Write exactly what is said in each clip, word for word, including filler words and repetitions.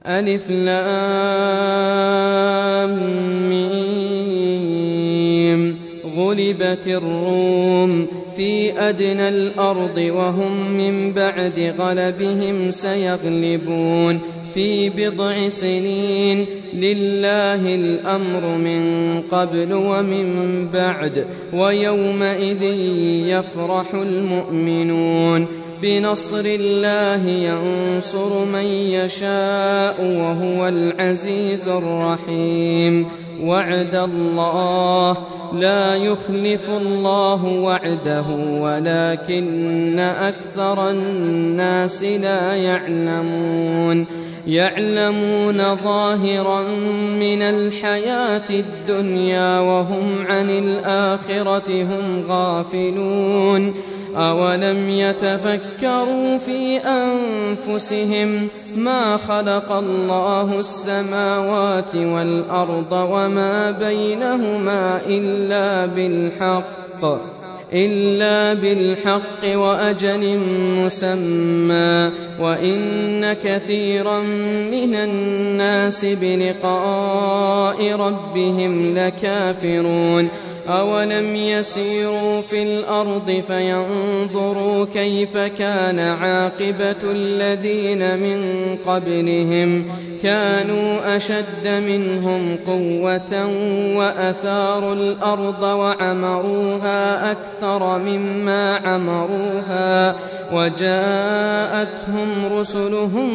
ألف لام ميم. غلبت الروم في أدنى الأرض وهم من بعد غلبهم سيغلبون في بضع سنين. لله الأمر من قبل ومن بعد ويومئذ يفرح المؤمنون. بنصر الله ينصر من يشاء وهو العزيز الرحيم. وعد الله لا يخلف الله وعده ولكن أكثر الناس لا يعلمون. يعلمون ظاهرا من الحياة الدنيا وهم عن الآخرة هم غافلون. أولم يتفكروا في أنفسهم ما خلق الله السماوات والأرض وما بينهما إلا بالحق إلا بالحق وأجل مسمى وإن كثيرا من الناس بلقاء ربهم لكافرون. أولم يسيروا في الأرض فينظروا كيف كان عاقبة الذين من قبلهم كانوا أشد منهم قوة وأثاروا الأرض وعمروها أكثر مما عمروها وجاءتهم رسلهم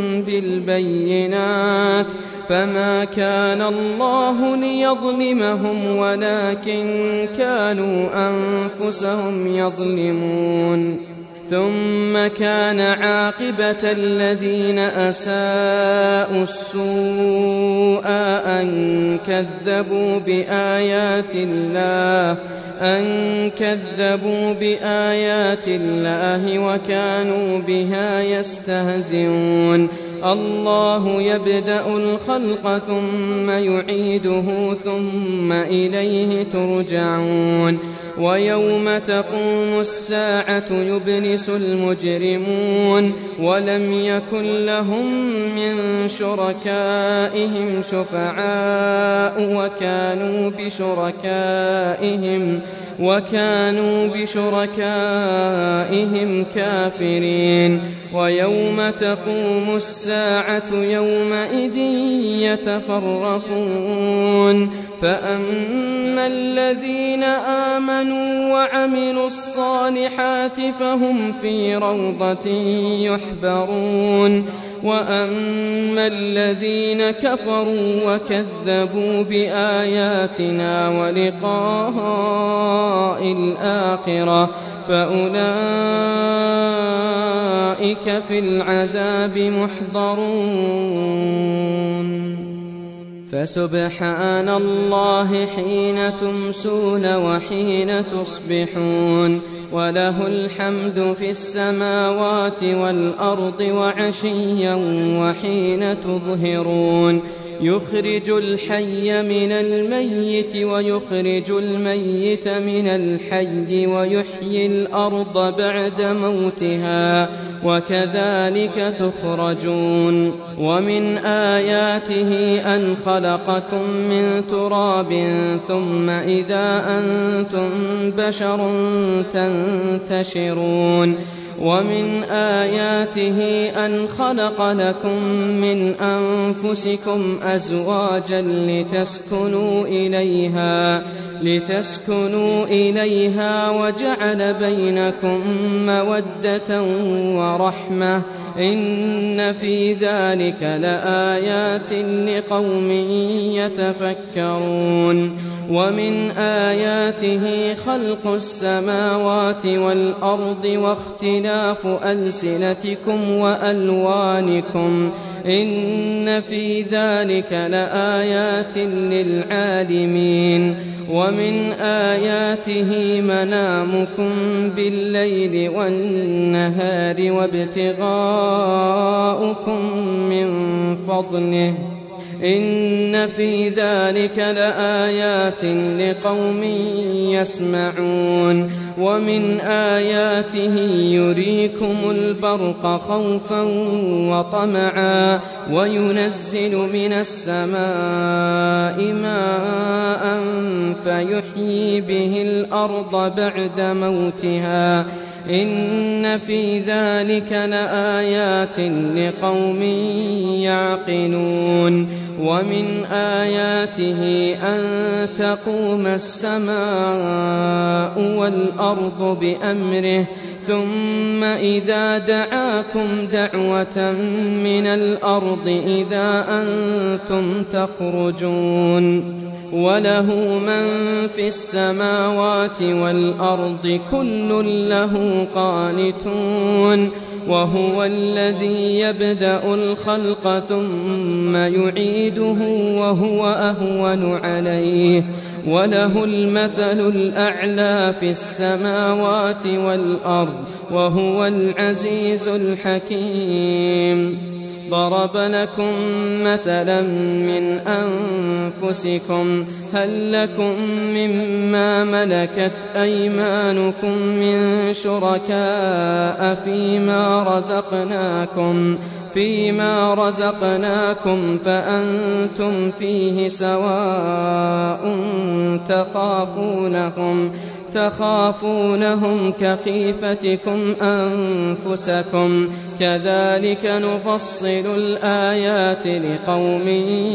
بالبينات فما كان الله ليظلمهم ولكن كانوا أنفسهم يظلمون. ثم كان عاقبة الذين أساءوا السوء أن كذبوا بآيات الله أن كذبوا بآيات الله وكانوا بها يستهزئون. الله يبدأ الخلق ثم يعيده ثم إليه ترجعون. ويوم تقوم الساعة يبلس المجرمون ولم يكن لهم من شركائهم شفعاء وكانوا بشركائهم وكانوا بشركائهم كافرين. ويوم تقوم الساعة يومئذ يتفرقون فأما الذين آمنوا وعملوا الصالحات فهم في روضة يحبرون وأما الذين كفروا وكذبوا بآياتنا ولقاء الآخرة فأولئك في العذاب محضرون. فسبحان الله حين تمسون وحين تصبحون وله الحمد في السماوات والأرض وعشيا وحين تظهرون. يخرج الحي من الميت ويخرج الميت من الحي ويحيي الأرض بعد موتها وكذلك تخرجون. ومن آياته أن خلقكم من تراب ثم إذا أنتم بشر تنتشرون. ومن آياته أن خلق لكم من أنفسكم أزواجا لتسكنوا إليها لتسكنوا إليها وجعل بينكم مودة ورحمة إن في ذلك لآيات لقوم يتفكرون. ومن آياته خلق السماوات والأرض واختلاف ألسنتكم وألوانكم إن في ذلك لآيات للعالمين. ومن آياته منامكم بالليل والنهار وابتغاؤكم من فضله إن في ذلك لآيات لقوم يسمعون. ومن آياته يريكم البرق خوفا وطمعا وينزل من السماء ماء فيحيي به الأرض بعد موتها إن في ذلك لآيات لقوم يعقلون ومن آياته أن تقوم السماء والأرض بأمره ثم إذا دعاكم دعوة من الأرض إذا أنتم تخرجون وله من في السماوات والأرض كل له قانتون وهو الذي يبدأ الخلق ثم يعيده وهو أهون عليه وله المثل الأعلى في السماوات والأرض وهو العزيز الحكيم ضرب لكم مثلا من أنفسكم هل لكم مما ملكت أيمانكم من شركاء فيما رزقناكم فيما رزقناكم فأنتم فيه سواء تخافونهم تخافونهم كخيفتكم أنفسكم كذلك نفصل الآيات لقوم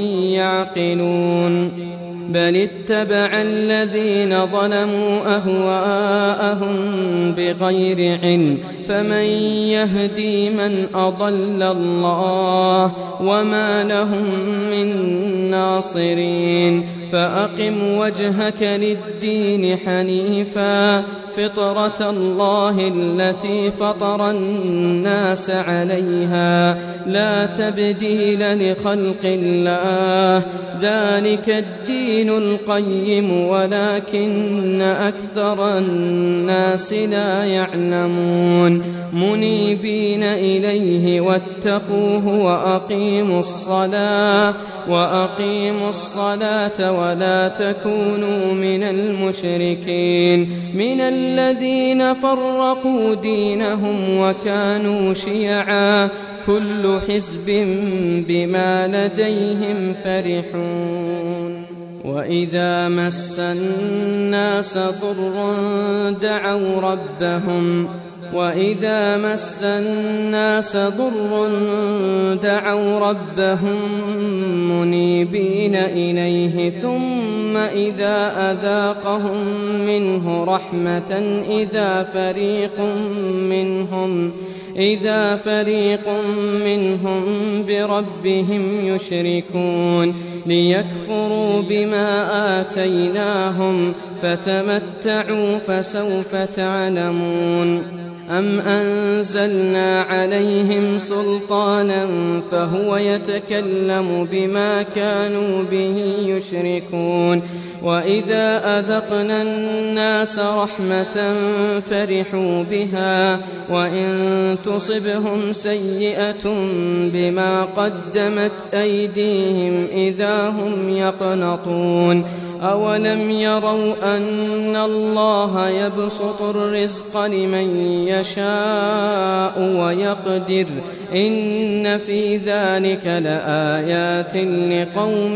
يعقلون بل اتبع الذين ظلموا أهواءهم بغير علم فمن يهدي من أضل الله وما لهم من ناصرين فأقم وجهك للدين حنيفا فطرة الله التي فطر الناس عليها لا تبديل لخلق الله ذلك الدين القيم ولكن أكثر الناس لا يعلمون منيبين إليه واتقوه وأقيموا الصلاة وأقيموا الصلاة ولا تكونوا من المشركين من الذين فرقوا دينهم وكانوا شيعا كل حزب بما لديهم فرحون وإذا مس الناس ضر دعوا ربهم وإذا مس الناس ضر دعوا ربهم منيبين إليه ثم إذا أذاقهم منه رحمة إذا فريق منهم إذا فريق منهم بربهم يشركون ليكفروا بما آتيناهم فتمتعوا فسوف تعلمون أم أنزلنا عليهم سلطانا فهو يتكلم بما كانوا به يشركون وإذا أذقنا الناس رحمة فرحوا بها وإن تصبهم سيئة بما قدمت أيديهم إذا هم يقنطون أولم يروا أن الله يبسط الرزق لمن يشاء ويقدر إن في ذلك لآيات لقوم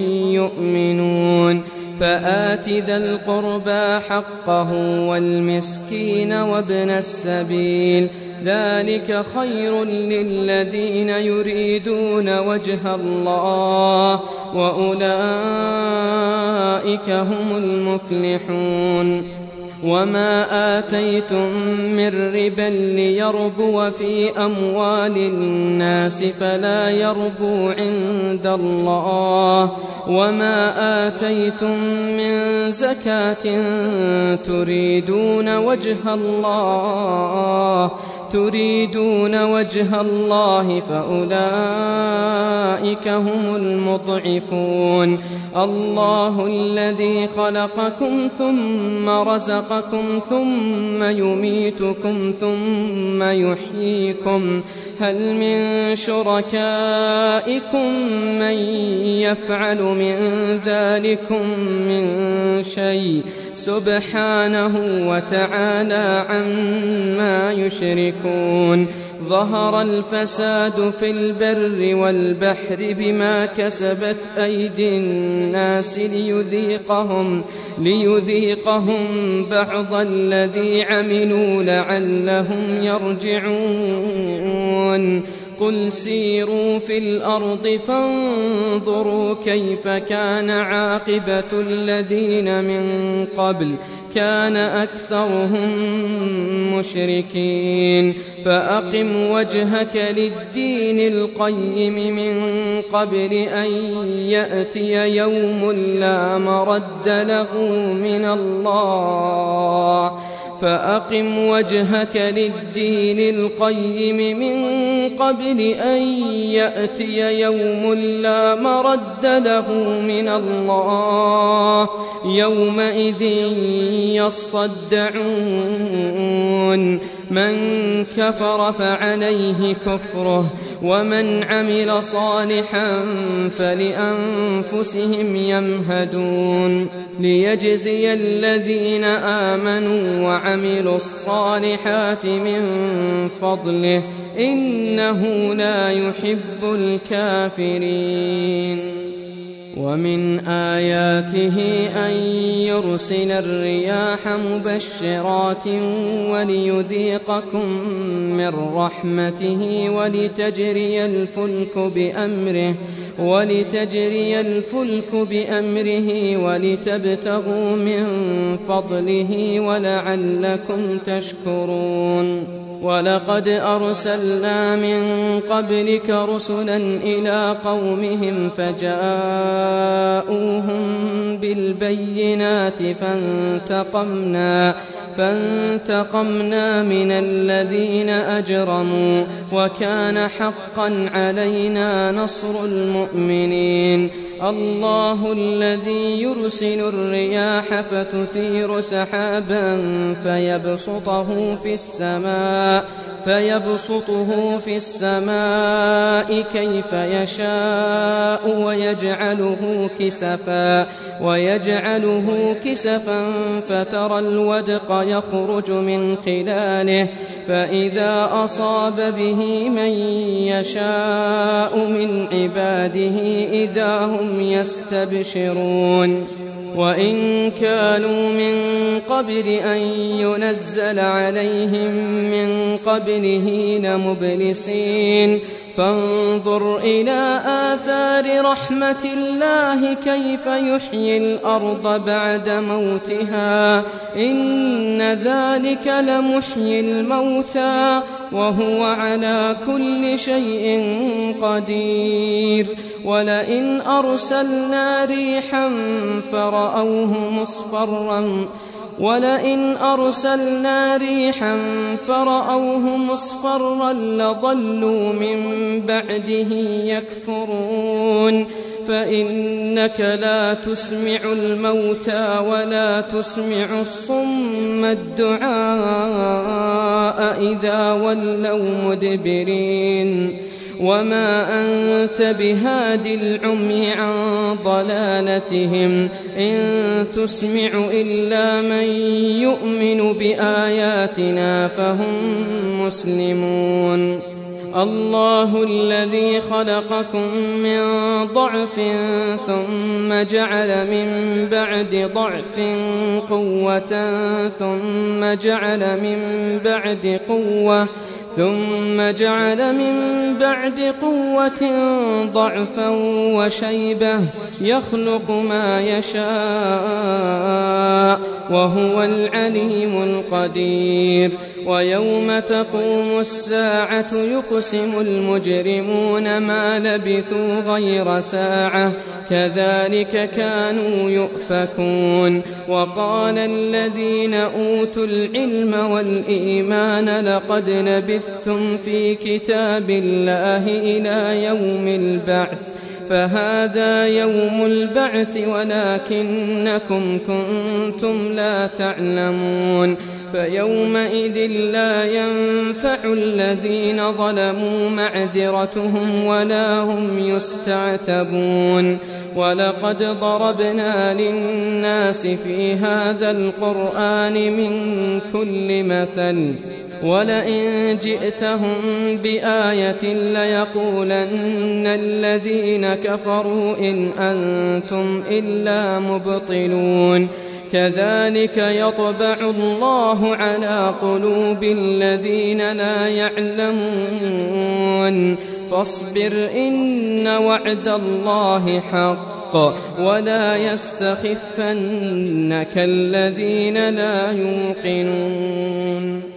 يؤمنون فآت ذا القربى حقه والمسكين وابن السبيل ذلك خير للذين يريدون وجه الله وأولئك هم المفلحون وما آتيتم من ربا ليربو في أموال الناس فلا يربو عند الله وما آتيتم من زكاة تريدون وجه الله تريدون وجه الله فأولئك هم المضعفون الله الذي خلقكم ثم رزقكم ثم يميتكم ثم يحييكم هل من شركائكم من يفعل من ذلكم من شيء سبحانه وتعالى عما يشركون ظهر الفساد في البر والبحر بما كسبت أيدي الناس ليذيقهم, ليذيقهم بعض الذي عملوا لعلهم يرجعون قل سيروا في الأرض فانظروا كيف كان عاقبة الذين من قبل كان أكثرهم مشركين فأقم وجهك للدين القيم من قبل أن يأتي يوم لا مرد له من الله فأقم وجهك للدين القيم من قبل أن يأتي يوم لا مرد له من الله يومئذ يصدعون من كفر فعليه كفره ومن عمل صالحا فلأنفسهم يمهدون ليجزي الذين آمنوا وعملوا الصالحات من فضله إنه لا يحب الكافرين ومن آياته أن يرسل الرياح مبشرات وليذيقكم من رحمته ولتجري الفلك بأمره ولتجري الفلك بأمره ولتبتغوا من فضله ولعلكم تشكرون ولقد أرسلنا من قبلك رسلا إلى قومهم فجاءوهم بالبينات فانتقمنا فانتقمنا من الذين أجرموا وكان حقا علينا نصر المؤمنين الله الذي يرسل الرياح فتثير سحابا فيبسطه في السماء فيبسطه في السماء كيف يشاء ويجعله كسفا ويجعله كسفا فترى الودق يخرج من خلاله فإذا أصاب به من يشاء من عباده إذا هم يستبشرون وإن كانوا من قبل أن ينزل عليهم من قبله لمبلسين فانظر إلى آثار رحمة الله كيف يحيي الأرض بعد موتها إن ذلك لمحيي الموتى وهو على كل شيء قدير ولئن أرسلنا ريحا فرأوه مصفرا ولئن أرسلنا ريحا فرأوه مصفرا لظلوا من بعده يكفرون فإنك لا تسمع الموتى ولا تسمع الصم الدعاء إذا ولوا مدبرين وما أنت بهاد العمي عن ضلالتهم إن تسمع إلا من يؤمن بآياتنا فهم مسلمون الله الذي خلقكم من ضعف ثم جعل من بعد ضعف قوة ثم جعل من بعد قوة ثم جعل من بعد قوة ضعفا وشيبة يخلق ما يشاء وهو العليم القدير ويوم تقوم الساعة يقسم المجرمون ما لبثوا غير ساعة كذلك كانوا يؤفكون وقال الذين أوتوا العلم والإيمان لقد لبثتم في كتاب الله إلى يوم البعث فهذا يوم البعث ولكنكم كنتم لا تعلمون فيومئذ لا ينفع الذين ظلموا معذرتهم ولا هم يستعتبون ولقد ضربنا للناس في هذا القرآن من كل مثل ولئن جئتهم بآية ليقولن الذين كفروا إن أنتم إلا مبطلون كذلك يطبع الله على قلوب الذين لا يعلمون فاصبر إن وعد الله حق ولا يستخفنك الذين لا يوقنون